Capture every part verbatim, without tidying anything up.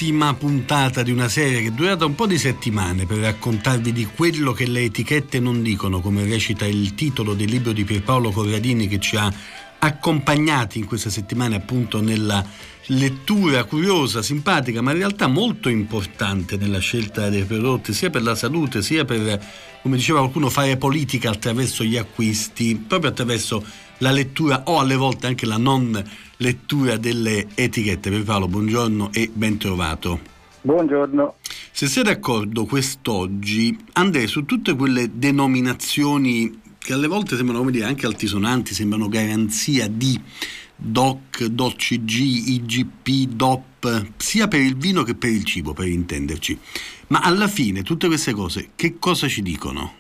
l'ultima puntata di una serie che è durata un po' di settimane per raccontarvi di quello che le etichette non dicono, come recita il titolo del libro di Pierpaolo Corradini, che ci ha accompagnati in queste settimane appunto nella lettura curiosa, simpatica, ma in realtà molto importante nella scelta dei prodotti, sia per la salute, sia per, come diceva qualcuno, fare politica attraverso gli acquisti, proprio attraverso la lettura o alle volte anche la non lettura delle etichette. Pierpaolo, buongiorno e ben trovato. Buongiorno. Se sei d'accordo, quest'oggi andrei su tutte quelle denominazioni che alle volte sembrano, come dire, anche altisonanti, sembrano garanzia di D O C, D O C G, I G P, D O P, sia per il vino che per il cibo, per intenderci. Ma alla fine tutte queste cose che cosa ci dicono?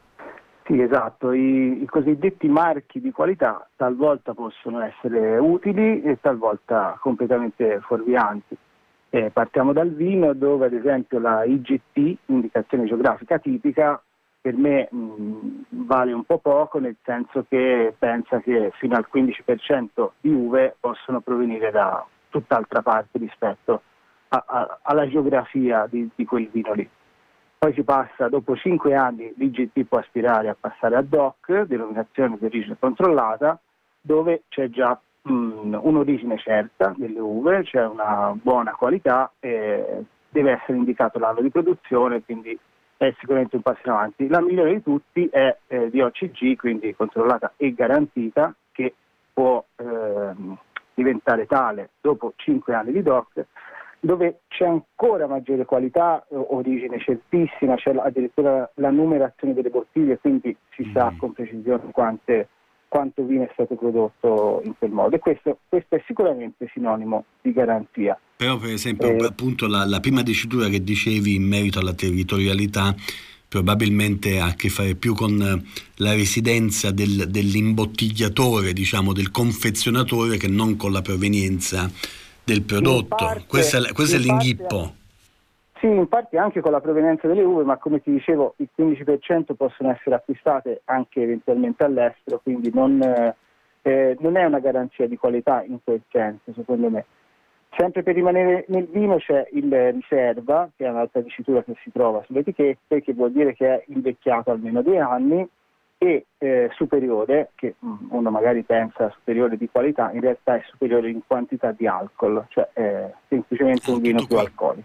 Sì, esatto, I, i cosiddetti marchi di qualità talvolta possono essere utili e talvolta completamente fuorvianti. Eh, partiamo dal vino, dove ad esempio la I G T, indicazione geografica tipica, per me mh, vale un po' poco, nel senso che pensa che fino al quindici per cento di uve possono provenire da tutt'altra parte rispetto a, a, alla geografia di, di quel vino lì. Poi si passa, dopo cinque anni l'I G T può aspirare a passare a D O C, denominazione di origine controllata, dove c'è già mh, un'origine certa delle uve, c'è una buona qualità, e deve essere indicato l'anno di produzione, quindi è sicuramente un passo in avanti. La migliore di tutti è eh, D O C G, quindi controllata e garantita, che può ehm, diventare tale dopo cinque anni di D O C, dove c'è ancora maggiore qualità, origine certissima, c'è addirittura la numerazione delle bottiglie, quindi si mm. sa con precisione quante, quanto vino è stato prodotto in quel modo, e questo, questo è sicuramente sinonimo di garanzia. Però per esempio eh, appunto la, la prima dicitura che dicevi in merito alla territorialità probabilmente ha a che fare più con la residenza del, dell'imbottigliatore, diciamo del confezionatore, che non con la provenienza del prodotto. Parte, questo è, questo è l'inghippo. Parte, sì, in parte anche con la provenienza delle uve, ma come ti dicevo il quindici per cento possono essere acquistate anche eventualmente all'estero, quindi non, eh, non è una garanzia di qualità in quel senso, secondo me. Sempre per rimanere nel vino c'è il riserva, che è un'altra dicitura che si trova sulle etichette, che vuol dire che è invecchiato almeno due anni, e eh, superiore, che uno magari pensa superiore di qualità, in realtà è superiore in quantità di alcol, cioè è semplicemente un vino più alcolico.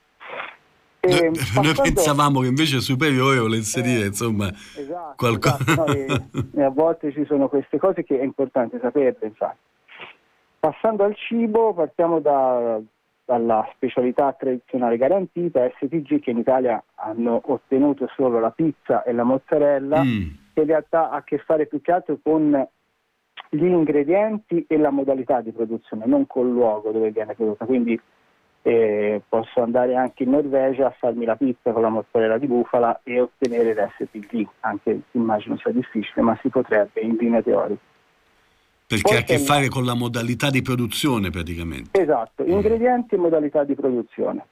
E noi, passando... noi pensavamo che invece superiore volesse eh, dire insomma esatto, qualcosa. Esatto, no, e, e a volte ci sono queste cose che è importante saperle, infatti. Passando al cibo, partiamo da, dalla specialità tradizionale garantita, S T G, che in Italia hanno ottenuto solo la pizza e la mozzarella, mm. che in realtà ha a che fare più che altro con gli ingredienti e la modalità di produzione, non col luogo dove viene prodotta. Quindi eh, posso andare anche in Norvegia a farmi la pizza con la mozzarella di bufala e ottenere l'S T G, anche immagino sia difficile, ma si potrebbe in linea teorica. Perché Poi ha a che la... fare con la modalità di produzione praticamente. Esatto, ingredienti mm. e modalità di produzione.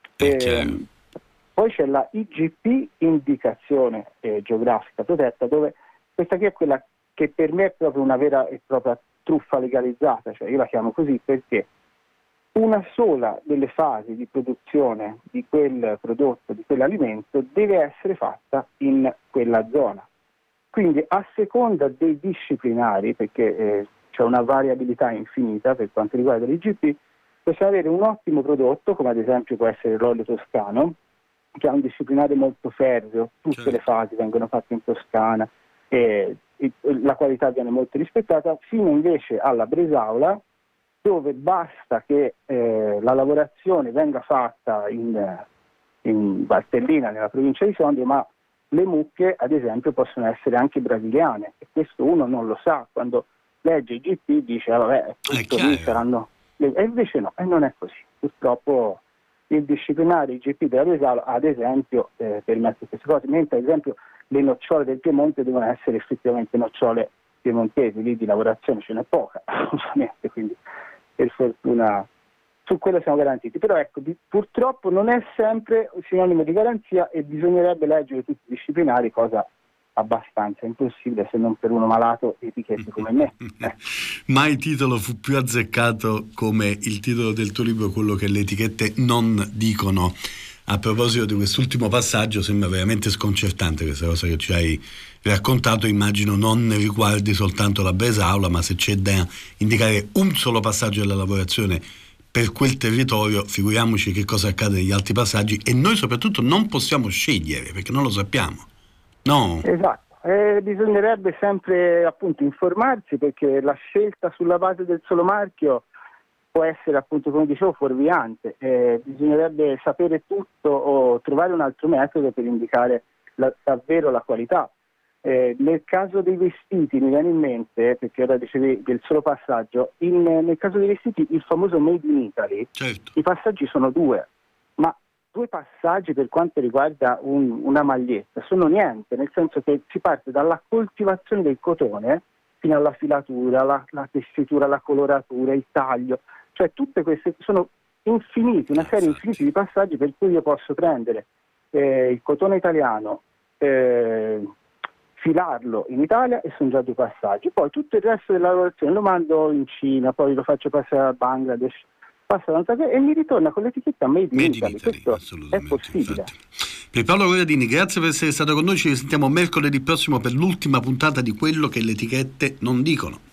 Eh, poi c'è la I G P, indicazione eh, geografica protetta, dove questa qui è quella che per me è proprio una vera e propria truffa legalizzata, cioè io la chiamo così perché una sola delle fasi di produzione di quel prodotto, di quell'alimento, deve essere fatta in quella zona. Quindi a seconda dei disciplinari, perché eh, c'è una variabilità infinita per quanto riguarda l'I G P, possiamo avere un ottimo prodotto, come ad esempio può essere l'olio toscano, che ha un disciplinare molto ferreo, tutte certo. le fasi vengono fatte in Toscana, e, e la qualità viene molto rispettata, fino invece alla Bresaola, dove basta che eh, la lavorazione venga fatta in, in Valtellina, nella provincia di Sondrio, ma le mucche, ad esempio, possono essere anche brasiliane, e questo uno non lo sa. Quando legge il G P dice, ah, vabbè, tutto lì saranno... E invece no, e non è così. Purtroppo il disciplinare I G P della Bresaola, ad esempio, eh, permette queste cose, mentre ad esempio le nocciole del Piemonte devono essere effettivamente nocciole piemontesi, lì di lavorazione ce n'è poca, ovviamente, quindi per fortuna su quello siamo garantiti. Però ecco, di, purtroppo non è sempre sinonimo di garanzia, e bisognerebbe leggere tutti i disciplinari, cosa abbastanza impossibile, se non per uno malato di etichette come me. Eh. Mai titolo fu più azzeccato come il titolo del tuo libro, quello che le etichette non dicono. A proposito di quest'ultimo passaggio, sembra veramente sconcertante questa cosa che ci hai raccontato. Immagino non riguardi soltanto la Bresaola, ma se c'è da indicare un solo passaggio della lavorazione per quel territorio, figuriamoci che cosa accade negli altri passaggi, e noi soprattutto non possiamo scegliere perché non lo sappiamo. No. Esatto, eh, bisognerebbe sempre appunto informarsi, perché la scelta sulla base del solo marchio può essere, appunto, come dicevo, fuorviante. Eh, bisognerebbe sapere tutto o trovare un altro metodo per indicare la, davvero la qualità. Eh, nel caso dei vestiti mi viene in mente, perché ora dicevi del solo passaggio, in, nel caso dei vestiti il famoso Made in Italy, certo. I passaggi sono due, ma due passaggi per quanto riguarda un, una maglietta sono niente, nel senso che si parte dalla coltivazione del cotone fino alla filatura, la, la tessitura, la coloratura, il taglio, cioè tutte queste sono infiniti, una serie infinita di passaggi per cui io posso prendere eh, il cotone italiano, eh, filarlo in Italia e sono già due passaggi, poi tutto il resto della lavorazione lo mando in Cina, poi lo faccio passare a Bangladesh, passa e mi ritorna con l'etichetta Made in Made Italy. in Italy, questo è possibile. Infatti. Pierpaolo Corradini, grazie per essere stato con noi, ci sentiamo mercoledì prossimo per l'ultima puntata di Quello che le etichette non dicono.